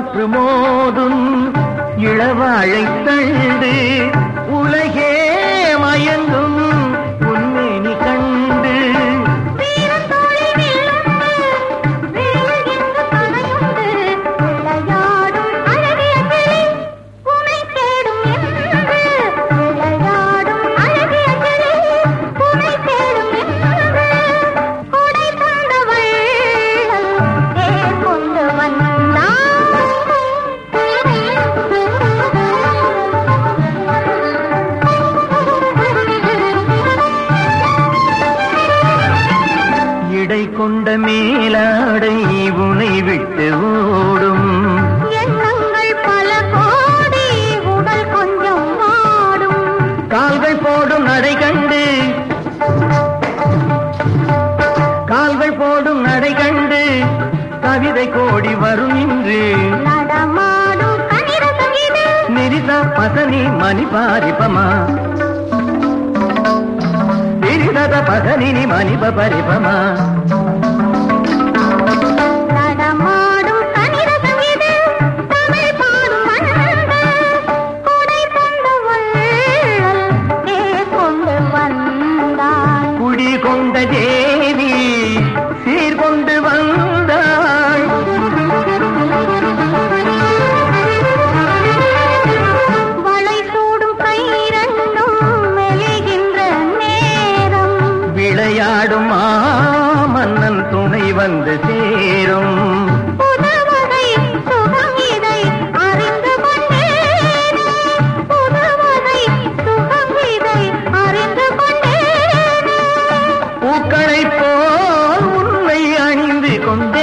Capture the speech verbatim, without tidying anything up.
காற்று மோதும் இளவாழை தண்டு உலகே மயங்கும் உன்மேனி கண்டு இடை கொண்ட மேலாடை உனை விட்டு ஓடும் எண்ணங்கள் பல கோடி உடல் கொஞ்சம் வாடும் கால்கள் போடும் நடை கண்டு கால்கள் போடும் நடை கண்டு கவிதை கோடி வரும் இன்று நடமாடும் கனிரசம் இது நிரிசா பசனி மணி பாரிபமா நிரிசத பசனி மணி பரிபமா நடமாடும் கனிரசம் இது தமிழ் பாடும் வண்ணங்கள் கொடை கொண்டு வள்ளல் தேர் கொண்டு வந்தாள் குடி கொண்ட தேவி சீர் கொண்டு வந்தாள் வளை சூடும் கைரண்டும் மெலிகின்ற நேரம் விளையாடும் மன்னன் துணை வந்து சேரும் புதுவகை சுகம் இதை அறிந்து கொண்டேன் புதுவகை சுகம் இதை அறிந்து கொண்டேன் பூக்களை போல் உன்னை அணிந்து கொண்டே